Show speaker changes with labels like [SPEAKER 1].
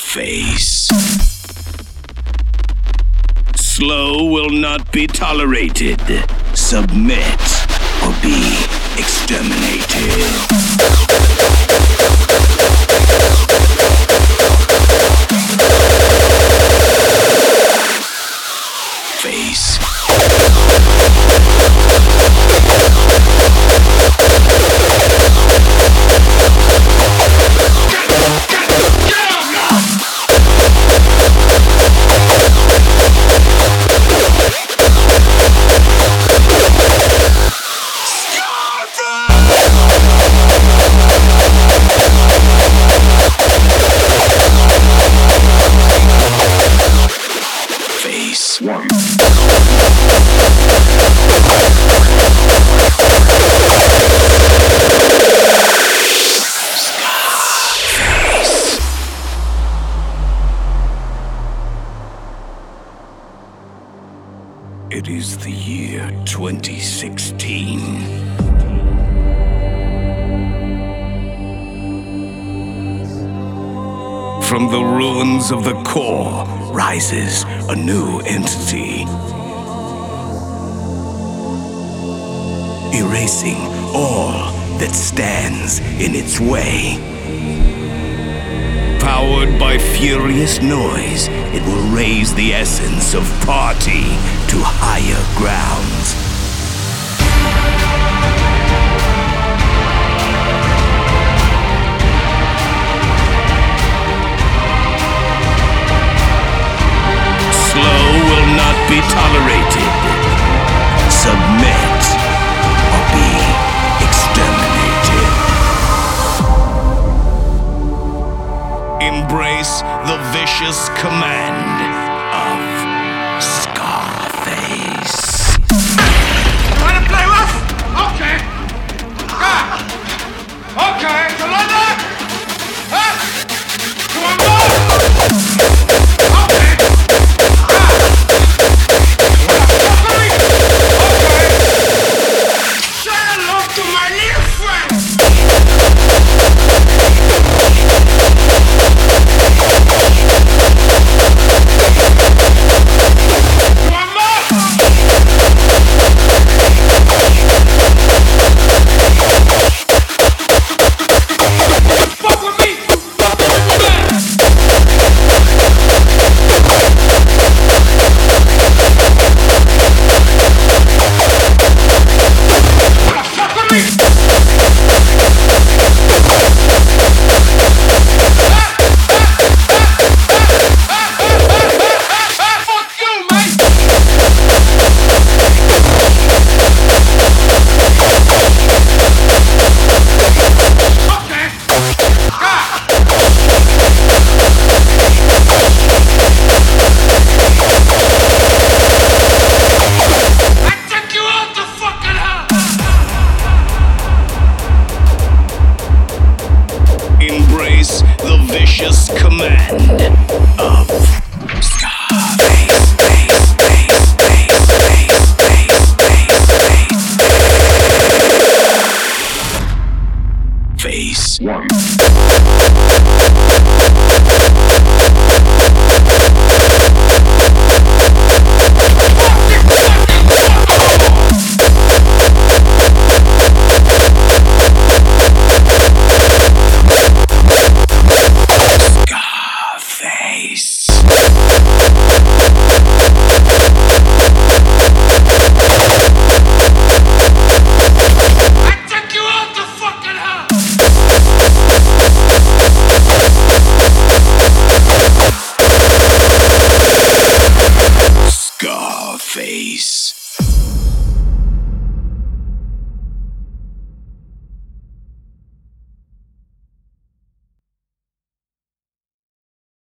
[SPEAKER 1] Scarface. Slow will not be tolerated. Submit or be exterminated. Face. One. Scarface. It is the year 2016. From the ruins of the core rises a new entity, erasing all that stands in its way. Powered by furious noise, it will raise the essence of party to higher grounds. Be tolerated. Submit or be exterminated. Embrace the vicious command of Scarface.
[SPEAKER 2] You wanna play rough? Okay. Okay, so London? Huh? You want more? Okay.
[SPEAKER 1] Embrace the vicious command of Scarface. Face. One. Face.